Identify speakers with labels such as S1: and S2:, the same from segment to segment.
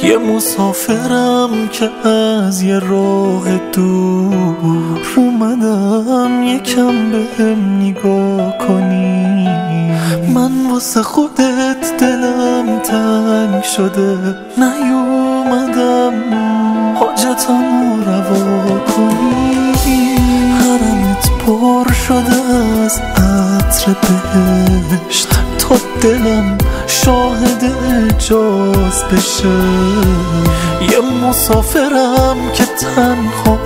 S1: یه مسافرم که از یه راه دور اومدم یکم بهم نگاه کنی. من واسه خودت دلم تنگ شده، نیومدم حاجتمو روا کنی. حرمت پر شده از عطر بهشت تا دلم شاهد اجاز بشه. یه مسافرم که تنها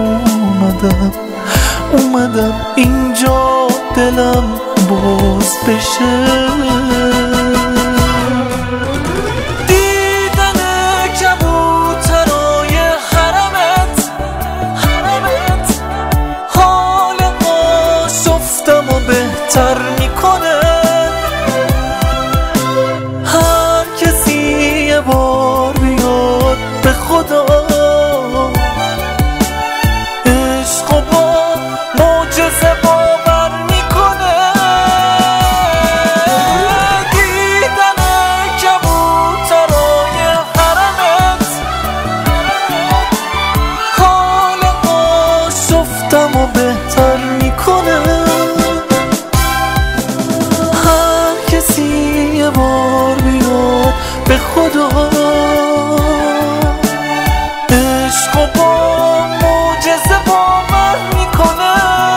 S1: اومدم اینجا دلم باز بشه. دیدن کبوترای حرمت حال آشفتم و بهتر میکنه. هر کسی یه بار بیاد به خدا عشق و با معجزه باور میکنه. دیدن کبوترای حرمت حال آشفتم و بهتر میکنه. هر کسی یه بار بیاد به خدا عشق و با معجزه باور میکنه.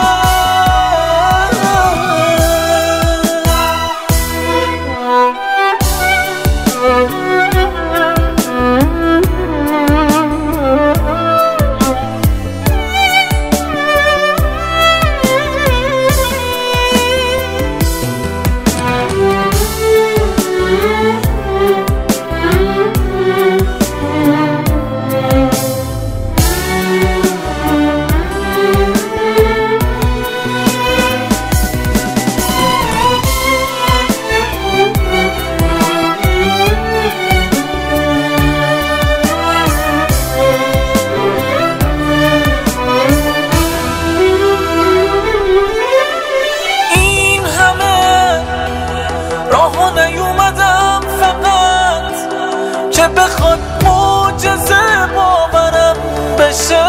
S1: نیومدم فقط که بخواد معجزه باورم بشه.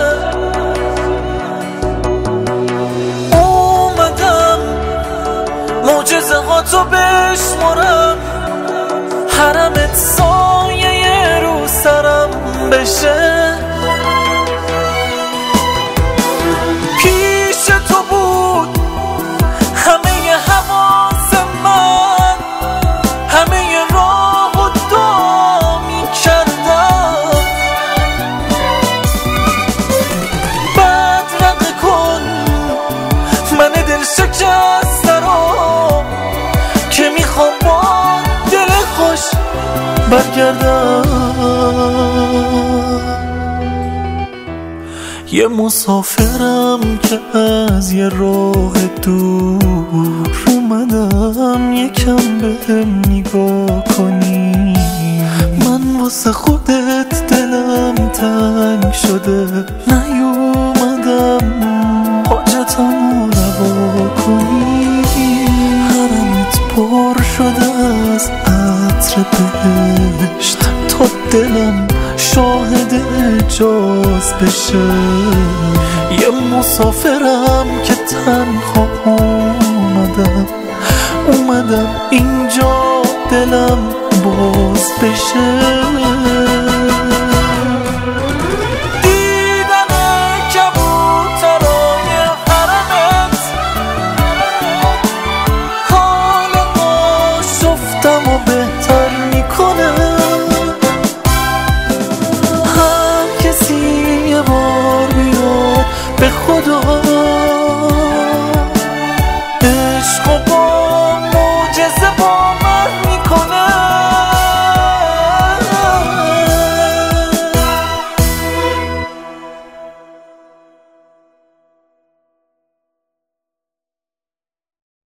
S1: اومدم معجزه ها تو بشمارم، حرمت سایه رو سرم بشه. پیش تو بود همه حواس من، همه راه و دعا می‌کردم. بدرقه کن من دل شکسته رو که میخوام با دل خوش برگردم. یه مسافرم که از یه راه دور اومدم یکم بهم نگاه کنی. من واسه خودت دلم تنگ شده، نیومدم حاجتمو روا کنی. حرمت پر شده از عطر بهشت تا دلم شاهد اجاز بشه. یه مسافرم که تنها اومدم اینجا دلم باز بشه.